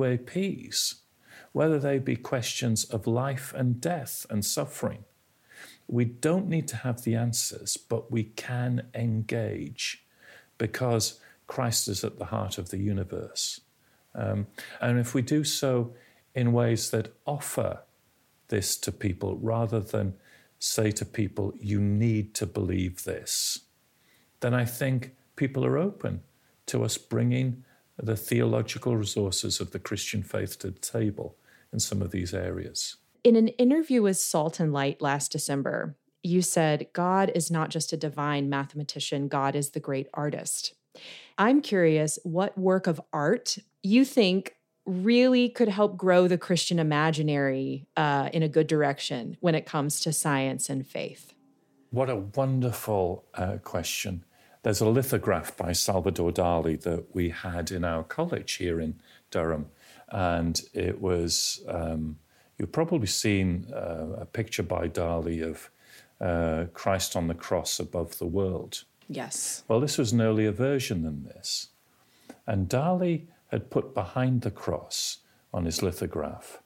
UAPs, whether they be questions of life and death and suffering. We don't need to have the answers, but we can engage because Christ is at the heart of the universe. And if we do so in ways that offer this to people rather than say to people, you need to believe this, then I think people are open to us bringing the theological resources of the Christian faith to the table in some of these areas. In an interview with Salt and Light last December, you said, God is not just a divine mathematician, God is the great artist. I'm curious what work of art you think really could help grow the Christian imaginary in a good direction when it comes to science and faith. What a wonderful question. There's a lithograph by Salvador Dali that we had in our college here in Durham. And it was, you've probably seen a picture by Dali of Christ on the cross above the world. Yes. Well, this was an earlier version than this. And Dali had put behind the cross on his lithograph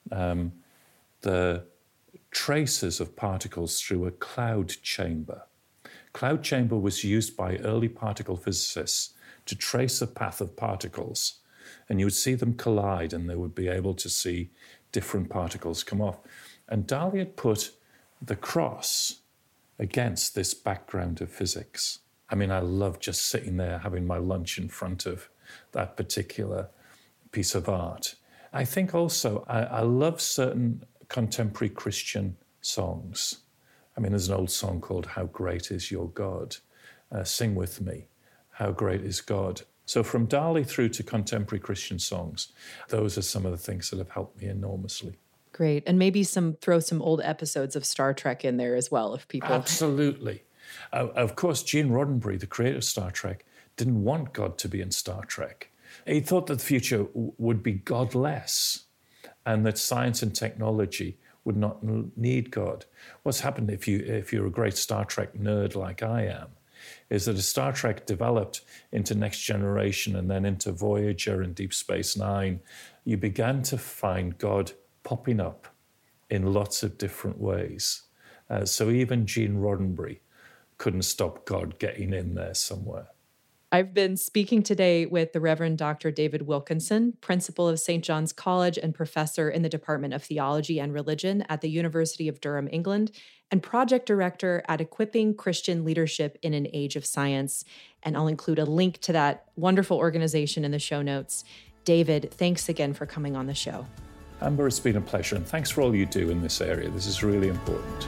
the traces of particles through a cloud chamber. Cloud chamber was used by early particle physicists to trace a path of particles, and you would see them collide and they would be able to see different particles come off. And Dali had put the cross against this background of physics. I mean, I love just sitting there having my lunch in front of that particular piece of art. I think also I love certain contemporary Christian songs. I mean, there's an old song called How Great Is Your God? Sing with me, How Great Is God? So from Dali through to contemporary Christian songs, those are some of the things that have helped me enormously. Great. And maybe throw some old episodes of Star Trek in there as well, if people... Absolutely. Of course, Gene Roddenberry, the creator of Star Trek, didn't want God to be in Star Trek. He thought that the future would be godless and that science and technology would not need God. What's happened if you're a great Star Trek nerd like I am, is that as Star Trek developed into Next Generation and then into Voyager and Deep Space Nine, you began to find God popping up in lots of different ways. So even Gene Roddenberry couldn't stop God getting in there somewhere. I've been speaking today with the Reverend Dr. David Wilkinson, principal of St. John's College and professor in the Department of Theology and Religion at the University of Durham, England, and project director at Equipping Christian Leadership in an Age of Science. And I'll include a link to that wonderful organization in the show notes. David, thanks again for coming on the show. Amber, it's been a pleasure, and thanks for all you do in this area. This is really important.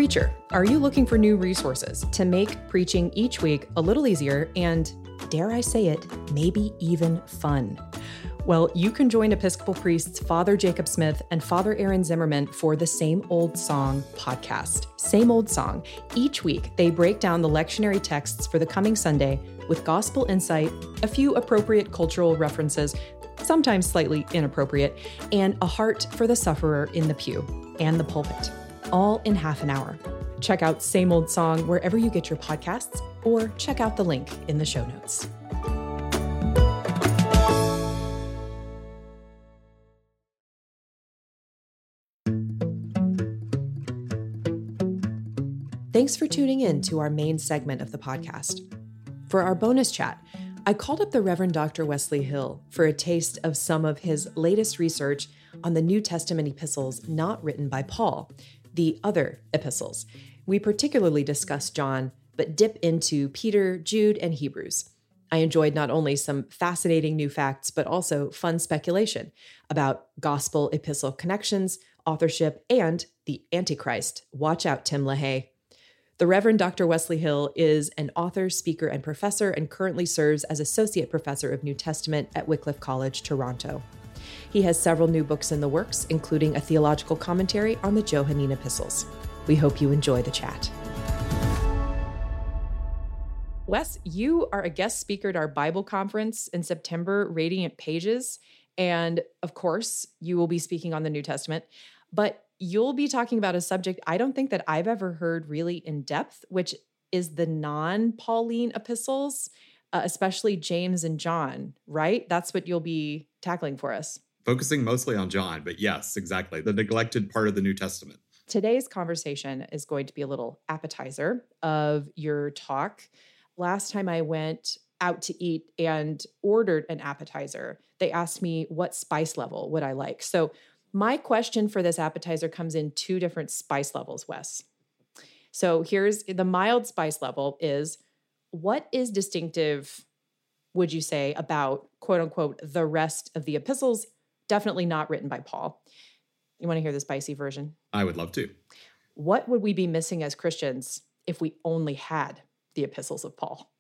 preacher, are you looking for new resources to make preaching each week a little easier and, dare I say it, maybe even fun? Well, you can join Episcopal priests Father Jacob Smith and Father Aaron Zimmerman for the Same Old Song podcast. Same Old Song. Each week, they break down the lectionary texts for the coming Sunday with gospel insight, a few appropriate cultural references, sometimes slightly inappropriate, and a heart for the sufferer in the pew and the pulpit, all in half an hour. Check out Same Old Song wherever you get your podcasts, or check out the link in the show notes. Thanks for tuning in to our main segment of the podcast. For our bonus chat, I called up the Reverend Dr. Wesley Hill for a taste of some of his latest research on the New Testament epistles not written by Paul, the other epistles. We particularly discussed John, but dip into Peter, Jude, and Hebrews. I enjoyed not only some fascinating new facts, but also fun speculation about gospel epistle connections, authorship, and the Antichrist. Watch out, Tim LaHaye. The Reverend Dr. Wesley Hill is an author, speaker, and professor, and currently serves as Associate Professor of New Testament at Wycliffe College, Toronto. He has several new books in the works, including a theological commentary on the Johannine epistles. We hope you enjoy the chat. Wes, you are a guest speaker at our Bible conference in September, Radiant Pages. And of course, you will be speaking on the New Testament. But you'll be talking about a subject I don't think that I've ever heard really in depth, which is the non-Pauline epistles, especially James and John, right? That's what you'll be tackling for us. Focusing mostly on John, but yes, exactly. The neglected part of the New Testament. Today's conversation is going to be a little appetizer of your talk. Last time I went out to eat and ordered an appetizer, they asked me what spice level would I like. So my question for this appetizer comes in two different spice levels, Wes. So here's the mild spice level is, what is distinctive, would you say, about, quote unquote, the rest of the epistles, definitely not written by Paul? You want to hear the spicy version? I would love to. What would we be missing as Christians if we only had the epistles of Paul?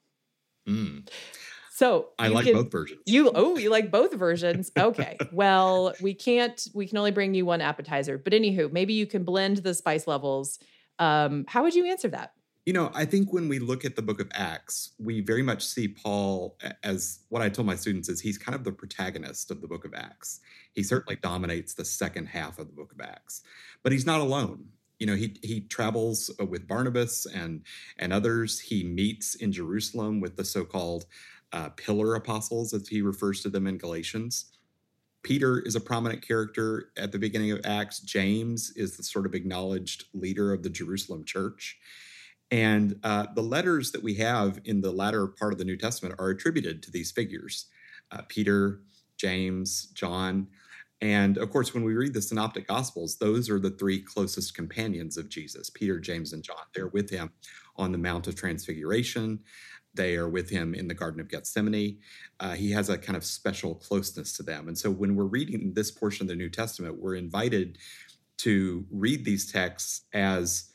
So I like both versions. You like both versions? Okay. Well, we can only bring you one appetizer. But anywho, maybe you can blend the spice levels. How would you answer that? I think when we look at the book of Acts, we very much see Paul as, what I told my students is, he's kind of the protagonist of the book of Acts. He certainly dominates the second half of the book of Acts, but he's not alone. He travels with Barnabas and others. He meets in Jerusalem with the so-called pillar apostles, as he refers to them in Galatians. Peter is a prominent character at the beginning of Acts. James is the sort of acknowledged leader of the Jerusalem church. And the letters that we have in the latter part of the New Testament are attributed to these figures, Peter, James, John. And of course, when we read the Synoptic Gospels, those are the three closest companions of Jesus, Peter, James, and John. They're with him on the Mount of Transfiguration. They are with him in the Garden of Gethsemane. He has a kind of special closeness to them. And so when we're reading this portion of the New Testament, we're invited to read these texts as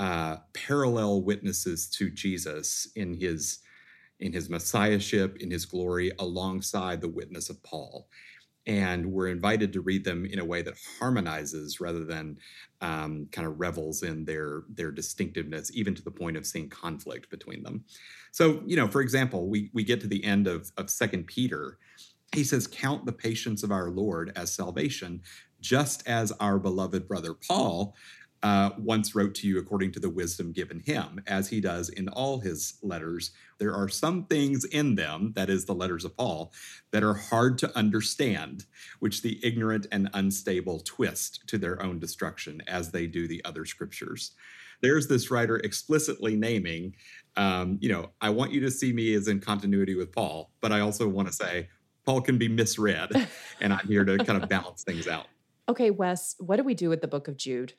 parallel witnesses to Jesus in his messiahship, in his glory, alongside the witness of Paul. And we're invited to read them in a way that harmonizes rather than kind of revels in their distinctiveness, even to the point of seeing conflict between them. So, for example, we get to the end of 2 Peter. He says, "Count the patience of our Lord as salvation, just as our beloved brother Paul once wrote to you according to the wisdom given him, as he does in all his letters. There are some things in them," that is the letters of Paul, "that are hard to understand, which the ignorant and unstable twist to their own destruction, as they do the other scriptures." There's this writer explicitly naming, I want you to see me as in continuity with Paul, but I also want to say Paul can be misread, and I'm here to kind of balance things out. Okay, Wes, what do we do with the book of Jude?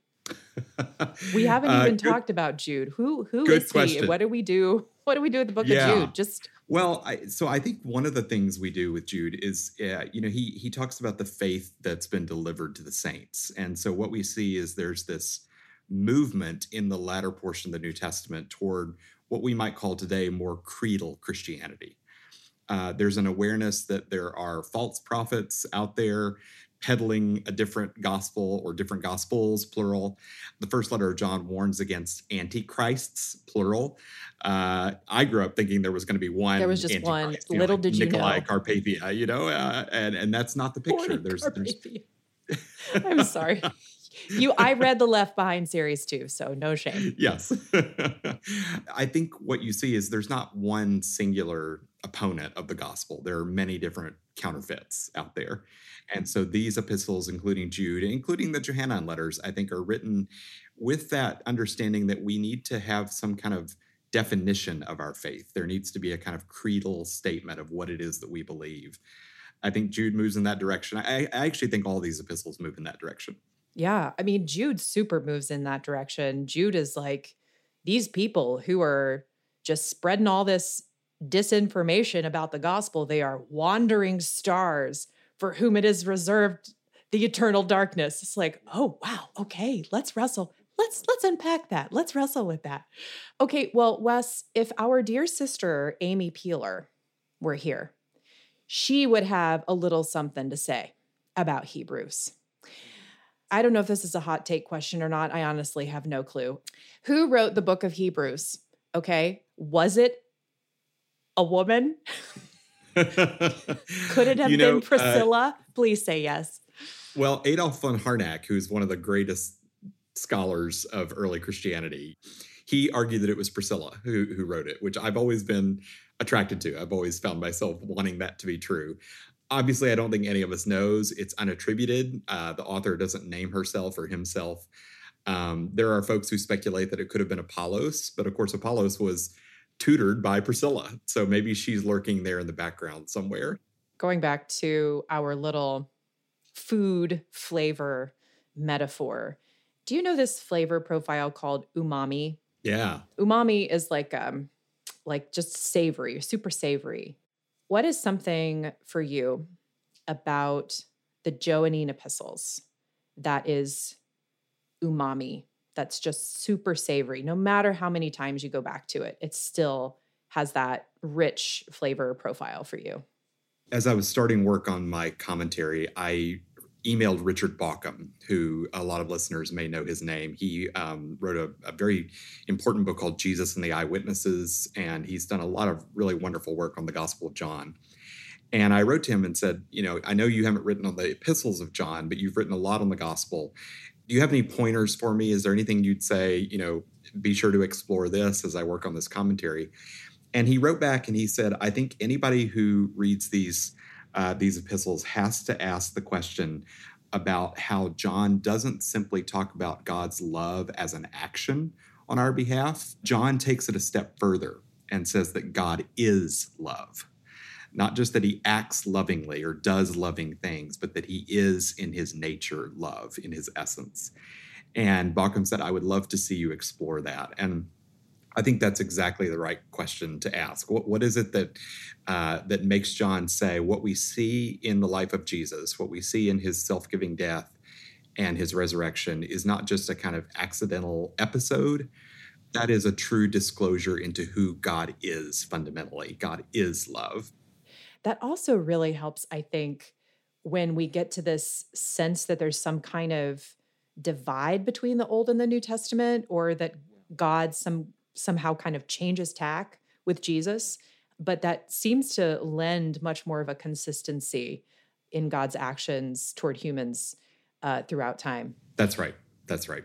We haven't even talked about Jude. Who is he? And what do we do? What do we do with the book of Jude? So I think one of the things we do with Jude is, he talks about the faith that's been delivered to the saints. And so what we see is there's this movement in the latter portion of the New Testament toward what we might call today more creedal Christianity. There's an awareness that there are false prophets out there peddling a different gospel or different gospels, plural. The first letter of John warns against antichrists, plural. I grew up thinking there was going to be one. There was just one. Little did you know. Nikolai Carpathia, and that's not the picture. There's I'm sorry. I read the Left Behind series too, so no shame. Yes. I think what you see is there's not one singular opponent of the gospel. There are many different counterfeits out there. And so these epistles, including Jude, including the Johannine letters, I think are written with that understanding that we need to have some kind of definition of our faith. There needs to be a kind of creedal statement of what it is that we believe. I think Jude moves in that direction. I actually think all these epistles move in that direction. Yeah. I mean, Jude super moves in that direction. Jude is like, these people who are just spreading all this disinformation about the gospel, they are wandering stars for whom it is reserved the eternal darkness. It's like, oh, wow. Okay, let's wrestle. Let's unpack that. Let's wrestle with that. Okay, well, Wes, if our dear sister, Amy Peeler, were here, she would have a little something to say about Hebrews. I don't know if this is a hot take question or not. I honestly have no clue. Who wrote the book of Hebrews? Okay. Was it a woman? Could it have been Priscilla? Please say yes. Well, Adolf von Harnack, who's one of the greatest scholars of early Christianity, he argued that it was Priscilla who wrote it, which I've always been attracted to. I've always found myself wanting that to be true. Obviously, I don't think any of us knows. It's unattributed. The author doesn't name herself or himself. There are folks who speculate that it could have been Apollos, but of course, Apollos was tutored by Priscilla. So maybe she's lurking there in the background somewhere. Going back to our little food flavor metaphor, do you know this flavor profile called umami? Yeah. Umami is like just savory, super savory. What is something for you about the Johannine epistles that is umami, that's just super savory? No matter how many times you go back to it, it still has that rich flavor profile for you. As I was starting work on my commentary, I emailed Richard Bauckham, who a lot of listeners may know his name. He wrote a very important book called Jesus and the Eyewitnesses, and he's done a lot of really wonderful work on the Gospel of John. And I wrote to him and said, I know you haven't written on the epistles of John, but you've written a lot on the gospel. Do you have any pointers for me? Is there anything you'd say, be sure to explore this as I work on this commentary? And he wrote back and he said, I think anybody who reads these epistles has to ask the question about how John doesn't simply talk about God's love as an action on our behalf. John takes it a step further and says that God is love. Not just that he acts lovingly or does loving things, but that he is in his nature love, in his essence. And Bauckham said, I would love to see you explore that. And I think that's exactly the right question to ask. What is it that makes John say what we see in the life of Jesus, what we see in his self-giving death and his resurrection is not just a kind of accidental episode? That is a true disclosure into who God is fundamentally. God is love. That also really helps, I think, when we get to this sense that there's some kind of divide between the Old and the New Testament, or that God somehow kind of changes tack with Jesus, but that seems to lend much more of a consistency in God's actions toward humans throughout time. That's right. That's right.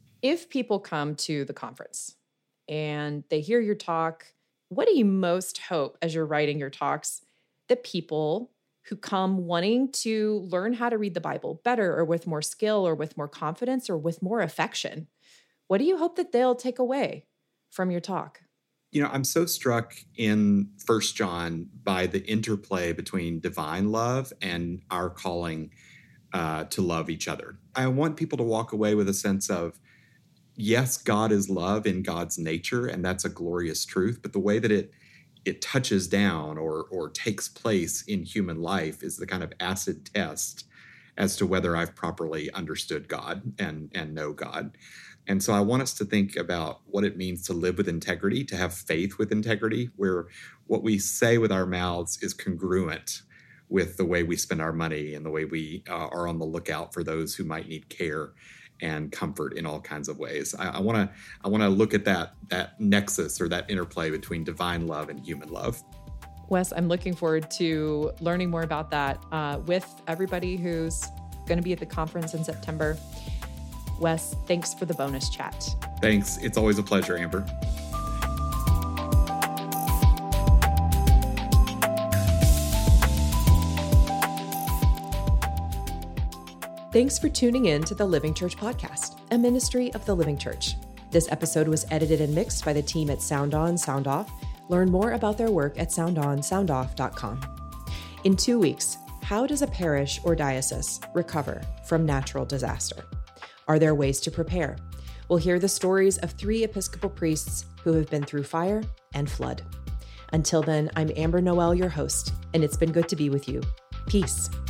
If people come to the conference and they hear your talk, what do you most hope as you're writing your talks that people who come wanting to learn how to read the Bible better, or with more skill, or with more confidence, or with more affection, what do you hope that they'll take away from your talk? I'm so struck in 1 John by the interplay between divine love and our calling to love each other. I want people to walk away with a sense of, yes, God is love in God's nature, and that's a glorious truth, but the way that it touches down or takes place in human life is the kind of acid test as to whether I've properly understood God and know God. And so I want us to think about what it means to live with integrity, to have faith with integrity, where what we say with our mouths is congruent with the way we spend our money and the way we are on the lookout for those who might need care and comfort in all kinds of ways. I want to look at that nexus or that interplay between divine love and human love. Wes, I'm looking forward to learning more about that with everybody who's going to be at the conference in September. Wes, thanks for the bonus chat. Thanks. It's always a pleasure, Amber. Thanks for tuning in to the Living Church Podcast, a ministry of the Living Church. This episode was edited and mixed by the team at Sound On, Sound Off. Learn more about their work at soundonsoundoff.com. In 2 weeks, how does a parish or diocese recover from natural disaster? Are there ways to prepare? We'll hear the stories of 3 Episcopal priests who have been through fire and flood. Until then, I'm Amber Noel, your host, and it's been good to be with you. Peace.